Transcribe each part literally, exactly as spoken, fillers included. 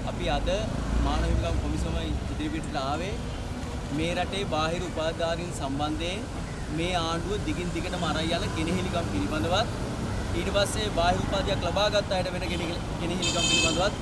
අපි අද මානව හිමිකම් කොමිසම ඉදිරිපිටට ආවේ මේ රටේ බාහිර උපාධිධාරීන් සම්බන්ධයෙන් මේ ආණ්ඩුව දිගින් දිගටම අරන් යන කෙනෙහිලිකම් පිළිබඳවත් ඊට පස්සේ බාහිර උපාධියක් ලබා ගන්න අයට වෙන කෙනෙහිලිකම් පිළිබඳවත්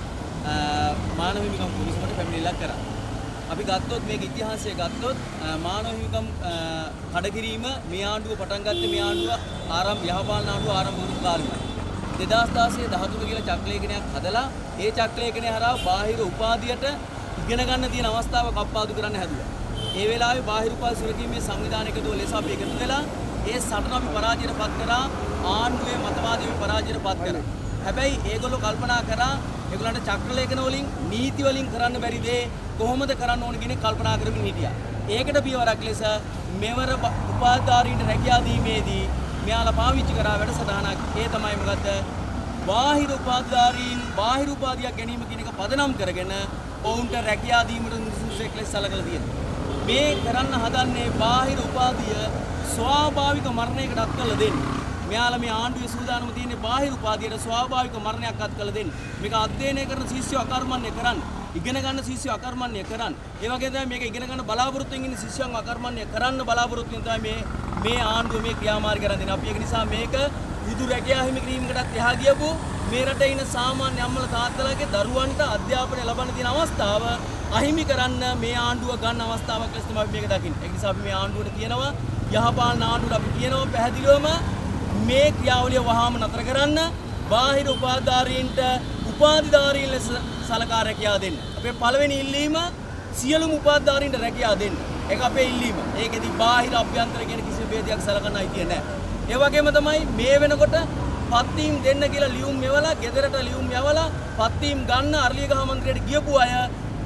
මානව හිමිකම් කොමිසමට පැමිණිල්ලක් කරා. අපි ගත්තොත් මේක ඉතිහාසය ගත්තොත් මානව හිමිකම් කඩකිරීම මේ ආණ්ඩුව පටන් ගත්තේ මේ ආණ්ඩුව ආරම්භ යහපාලන ආණ්ඩුව ආරම්භ වුණු කාලෙමයි. දෙදාස් දාසය දහතුන කියලා චක්‍රලේඛනයක් හදලා ඒ චක්‍රලේඛනය හරහා බාහිර උපාධියට ඉගෙන ගන්න තියෙන අවස්ථාව කප්පාදු කරන්න හැදුවා. ඒ වෙලාවේ බාහිර උපාධි සුරකීමේ සංවිධානයකද ලෙස අපි එකතු වෙලා ඒ සටන අපි පරාජයට පත් කරා. ආණ්ඩුවේ මතවාදීව පරාජයට පත් කරා. හැබැයි ඒගොල්ලෝ කල්පනා කරා ඒගොල්ලන්ට චක්‍රලේඛන වලින් නීති වලින් කරන්න බැරි දේ කොහොමද කරන්න ඕන කියන කල්පනා කරමින් හිටියා. ඒකට පියවරක් ලෙස මෙවර උපාධිධාරීන්ට රැකියා දීමේදී මෙයාලා පාවිච්චි කරා වැඩසටහනක්. ඒ තමයි මොකද්ද? බාහිර උපාධිධාරීන් බාහිර උපාධියක් ගැනීම කියන එක පදනම් කරගෙන ඔවුන්ට රැකියා දීමට සුදුසුසෙක් ලෙස සලකලා තියෙනවා. මේ කරන්න හදන්නේ බාහිර උපාධිය ස්වාභාවික මරණයකට අත් කළ දෙන්න. මෙයාලා මේ ආණ්ඩුවේ සූදානම තියෙන්නේ බාහිර උපාධියට ස්වාභාවික මරණයක් අත් කළ දෙන්න. මේක අධ්‍යයනය කරන ශිෂ්‍යව අකර්මණ්‍ය කරන්න. ඉගෙන ගන්න ශිෂ්‍යව අකර්මණ්‍ය කරන්න. ඒ වගේ තමයි මේක ඉගෙන ගන්න බලාපොරොත්තු වෙන ශිෂ්‍යයන් අකර්මණ්‍ය කරන්න බලාපොරොත්තු වෙන තමයි මේ මේ ආණ්ඩුව මේ ක්‍රියාමාර්ගය කරන් දෙනවා. අපි ඒක නිසා මේක විදු රැකියා හිමි කිරීමකටත් එහා ගියපු මේ රටේ ඉන්න සාමාන්‍ය අම්මලා තාත්තලාගේ දරුවන්ට අධ්‍යාපනය ලබන්න තියෙන අවස්ථාව අහිමි කරන්න මේ ආණ්ඩුව ගන්න අවස්ථාවක් ලෙස තමයි මේක දකින්නේ. ඒ නිසා අපි මේ ආණ්ඩුවට කියනවා යහපාලන ආණ්ඩුවට අපි කියනවා පැහැදිලිවම මේ ක්‍රියාවලිය වහාම නතර කරන්න. බාහිර උපාධිධාරීන්ට උපාධිධාරීන් ලෙස සලකා රැකියා දෙන්න. අපේ පළවෙනි ඉල්ලීම සියලුම උපාධිධාරීන්ට රැකියා දෙන්න. ඒක අපේ ඉල්ලීම. ඒකෙදි බාහිර අභ්‍යන්තර කියන කිසිම ભેදයක් සලකන්න අයිතිය නැහැ. ඒ වගේම තමයි මේ වෙනකොට පත්වීම් දෙන්න කියලා ලියුම් මෙවලා ගෙදරට ලියුම් යවලා පත්වීම් ගන්න අරලියගහ මන්ත්‍රියට ගියපු අය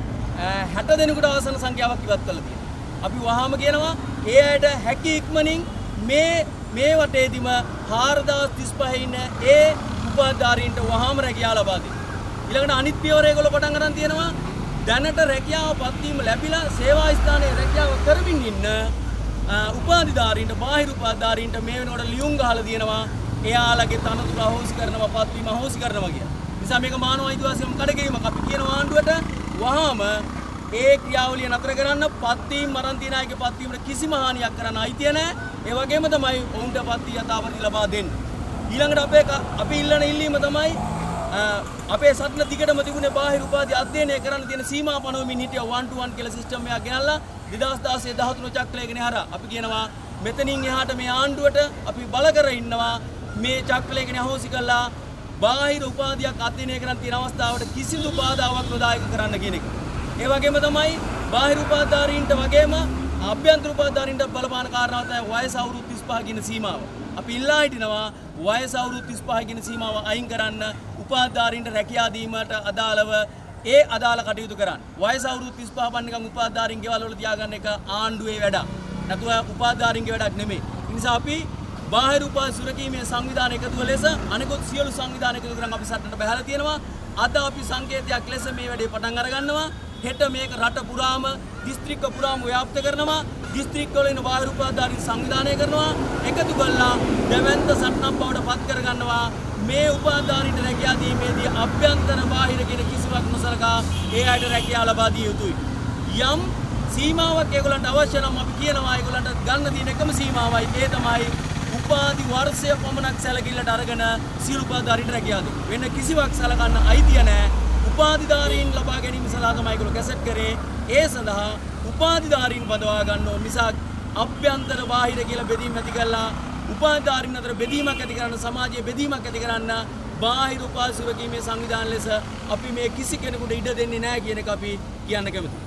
හැට දෙනෙකුට ආසන සංඛ්‍යාවක් ඉවත් කරලා තියෙනවා. අපි වහාම කියනවා ඒ අයට හැකි ඉක්මනින් මේ මේ වටේදීම හාරදාස් තිස්පහේ ඉන්න ඒ උපාධිධාරීන්ට වහාම රැකියාව ලබා දෙන්න. ඊළඟට අනිත් පියවර ඒගොල්ලෝ පටන් ගන්න තියෙනවා දැනට රැකියාව පත්වීම ලැබිලා සේවා ස්ථානයේ රැකියාව කරමින් ඉන්න උපාධිධාරීන්ට බාහිර උපාධිධාරීන්ට මේ වෙනකොට ලියුම් ගහලා තියෙනවා එයාලගේ තනතුර අහෝසි කරනවා පත්වීම අහෝසි කරනවා කියලා. නිසා මේක මානව අයිතිවාසිකම් කඩකිරීමක්. අපි කියනවා ආණ්ඩුවට වහාම ඒ ක්‍රියාවලිය නතර කරන්න. පත්වීම් මරන් තියන අයගේ පත්වීමට කිසිම හානියක් කරන්න අයිතිය නැහැ. ඒ වගේම තමයි ඔවුන්ට පත්වී යථාපති ලබා දෙන්න. ඊළඟට අපේ අපි ඉල්ලන ඉල්ලීම තමයි අපේ සටන දිගටම තිබුණේ බාහිර උපාධි අධ්‍යයනය කරන්න තියෙන සීමා පනවමින් හිටිය වන් ටු වන් කියලා සිස්ටම් එකක් ගෙනල්ලා දෙදාස් දාසය දහතුන චක්‍රලේඛනය හරහා අපි කියනවා මෙතනින් එහාට මේ ආණ්ඩුවට අපි බල කර ඉන්නවා මේ චක්‍රලේඛනය අහෝසි කළා බාහිර උපාධියක් අධ්‍යයනය කරන්න තියෙන අවස්ථාවට කිසිදු බාධාවක් නොදායක කරන්න කියන එක. ඒ වගේම තමයි බාහිර උපාධිධාරීන්ට වගේම ආභ්‍යන්තර උපාධිධාරීන්ට බලපාන කාරණාව තමයි වයස අවුරුදු තිස්පහ කියන සීමාව. අපි ඉල්ලා හිටිනවා වයස අවුරුදු තිස්පහ කියන සීමාව අයින් කරන්න උපාධිධාරීන්ට රැකියා දීමට අදාළව ඒ අදාළ කටයුතු කරන්න. වයස අවුරුදු තිස්පහ පන්නකම් උපාධිධාරීන් ගෙවල් වල තියාගන්න එක ආණ්ඩුවේ වැඩක්. නැතුව උපාධිධාරීන්ගේ වැඩක් නෙමෙයි. ඒ නිසා අපි බාහිර උපාධි සුරකීමේ සංවිධාන එකතුව ලෙස අනෙකුත් සියලු සංවිධාන එකතු කරන් අපි සටනට බහැලා තියෙනවා. අද අපි සංකේතයක් ලෙස මේ වැඩේ පටන් අරගන්නවා. හෙට මේක රට පුරාම දිස්ත්‍රික්ක පුරාම ව්‍යාප්ත කරනවා. දිස්ත්‍රික්ක වල ඉන්න බාහිර උපාධිධාරීන් සංවිධානය කරනවා. එකතු කළා දෙවන්ත සටනක් බවට පත් කරගන්නවා. මේ උපාධිධාරීන්ට රැකියා දීමේදී අභ්‍යන්තර බාහිර කියන කිසිවක් නොසලකා ඒ අයට රැකියාව ලබා දිය යුතුයි. යම් සීමාවක් ඒගොල්ලන්ට අවශ්‍ය නම් අපි කියනවා ඒගොල්ලන්ට ගන්න තියෙන එකම සීමාවයි ඒ තමයි උපාධි වර්ෂය පමණක් සැලකිල්ලට අරගෙන සියලු උපාධිධාරීන්ට රැකියාව දෙන්න. වෙන කිසිවක් සලකන්න අයිතිය නැහැ. උපාධිධාරීන් ලබා ගැනීම සඳහා තමයි ඒගොල්ලෝ කැසට් කරේ. ඒ සඳහා උපාධිධාරීන් බඳවා ගන්න ඕන මිසක් අභ්‍යන්තර බාහිර කියලා බෙදීම් ඇති කරලා උපාධිධාරීන් අතර බෙදීමක් ඇති කරන්න සමාජයේ බෙදීමක් ඇති කරන්න බාහිර උපාධි සුරකීමේ සංවිධාන ලෙස අපි මේ කිසි කෙනෙකුට ඉඩ දෙන්නේ නැහැ කියන එක අපි කියන්න කැමතියි.